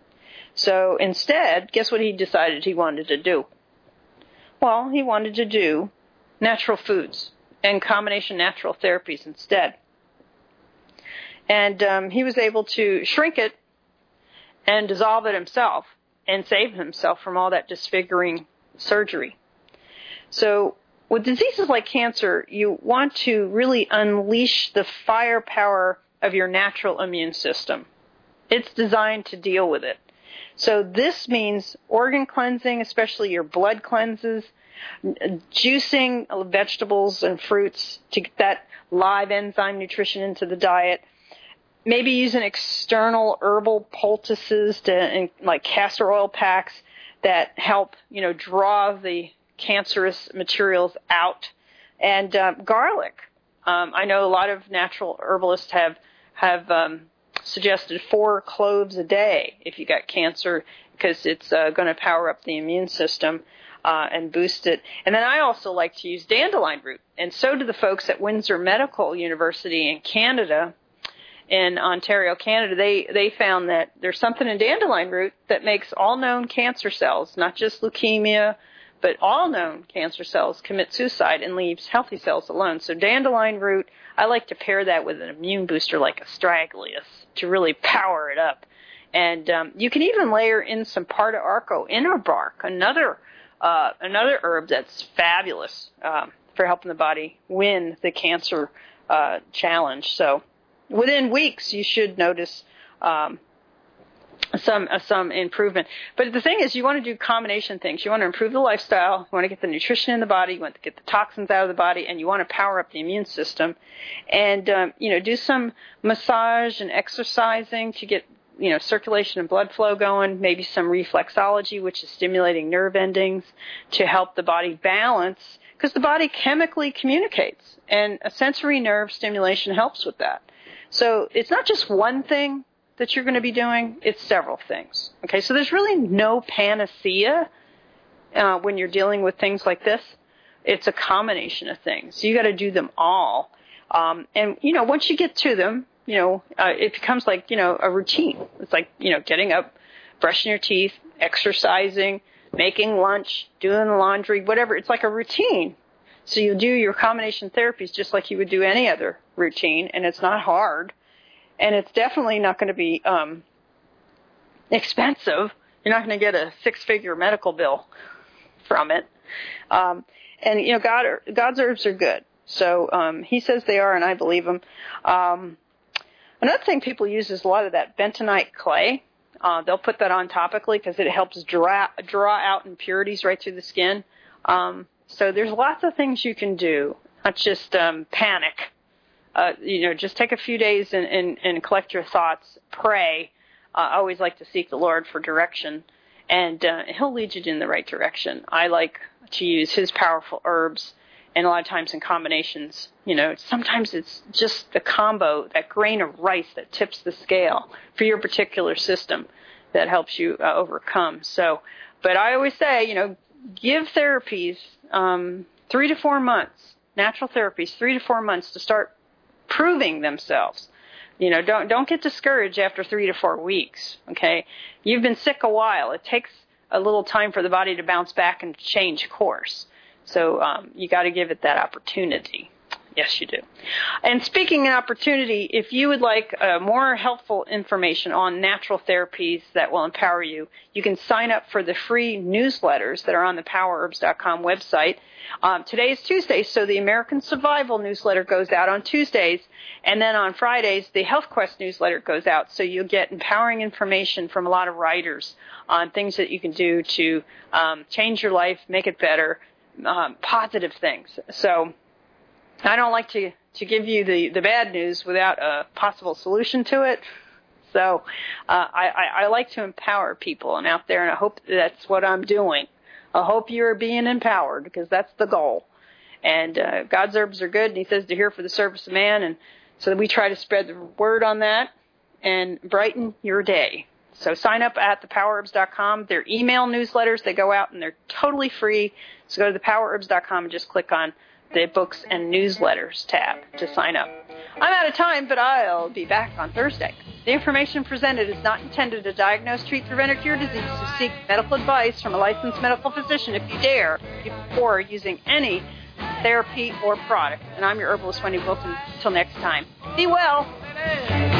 So instead, guess what he decided he wanted to do? Well, he wanted to do natural foods and combination natural therapies instead. And um, he was able to shrink it and dissolve it himself and save himself from all that disfiguring surgery. So with diseases like cancer, you want to really unleash the firepower of your natural immune system. It's designed to deal with it. So this means organ cleansing, especially your blood cleanses, juicing vegetables and fruits to get that live enzyme nutrition into the diet, maybe using external herbal poultices to, like castor oil packs that help, you know, draw the cancerous materials out, and uh, garlic. Um, I know a lot of natural herbalists have have um, suggested four cloves a day if you got cancer, because it's uh, going to power up the immune system uh, and boost it. And then I also like to use dandelion root, and so do the folks at Windsor Medical University in Canada. in Ontario, Canada, they, they found that there's something in dandelion root that makes all known cancer cells, not just leukemia, but all known cancer cells commit suicide and leaves healthy cells alone. So dandelion root, I like to pair that with an immune booster like astragalus to really power it up. And um, you can even layer in some Parda Arco inner bark, another uh, another herb that's fabulous um, for helping the body win the cancer uh, challenge. So within weeks, you should notice um, some uh, some improvement. But the thing is, you want to do combination things. You want to improve the lifestyle. You want to get the nutrition in the body. You want to get the toxins out of the body, and you want to power up the immune system. And um, you know, do some massage and exercising to get you know circulation and blood flow going. Maybe some reflexology, which is stimulating nerve endings to help the body balance, because the body chemically communicates, and a sensory nerve stimulation helps with that. So it's not just one thing that you're going to be doing, it's several things. Okay, so there's really no panacea uh, when you're dealing with things like this. It's a combination of things. So you got to do them all. Um, and, you know, once you get to them, you know, uh, it becomes like, you know, a routine. It's like, you know, getting up, brushing your teeth, exercising, making lunch, doing the laundry, whatever. It's like a routine. So you do your combination therapies just like you would do any other routine, and it's not hard. And it's definitely not going to be um, expensive. You're not going to get a six-figure medical bill from it. Um, and, you know, God, God's herbs are good. So um, he says they are, and I believe him. Um, another thing people use is a lot of that bentonite clay. Uh, they'll put that on topically because it helps draw, draw out impurities right through the skin. Um, so there's lots of things you can do, not just um, panic. Uh, you know, just take a few days and, and, and collect your thoughts, pray. Uh, I always like to seek the Lord for direction, and uh, he'll lead you in the right direction. I like to use his powerful herbs, and a lot of times in combinations. You know, sometimes it's just the combo, that grain of rice that tips the scale for your particular system that helps you uh, overcome. So, but I always say, you know, give therapies um, three to four months, natural therapies, three to four months to start proving themselves. You know, don't don't get discouraged after three to four weeks, okay? You've been sick a while. It takes a little time for the body to bounce back and change course. So um, you got to give it that opportunity. Yes, you do. And speaking of opportunity, if you would like uh, more helpful information on natural therapies that will empower you, you can sign up for the free newsletters that are on the power herbs dot com website. Um, today is Tuesday, so the American Survival newsletter goes out on Tuesdays, and then on Fridays, the Health Quest newsletter goes out, so you'll get empowering information from a lot of writers on things that you can do to um, change your life, make it better, um, positive things. So I don't like to, to give you the, the bad news without a possible solution to it. So uh, I, I, I like to empower people and out there, and I hope that's what I'm doing. I hope you're being empowered, because that's the goal. And uh, God's herbs are good, and he says to hear for the service of man. And so we try to spread the word on that and brighten your day. So sign up at the power herbs dot com. They're email newsletters. They go out, and they're totally free. So go to the power herbs dot com and just click on the books and newsletters tab to sign up. I'm out of time, but I'll be back on Thursday. The information presented is not intended to diagnose, treat, prevent, or cure disease. So seek medical advice from a licensed medical physician if you dare before using any therapy or product. And I'm your herbalist, Wendy Wilson. Until next time, be well.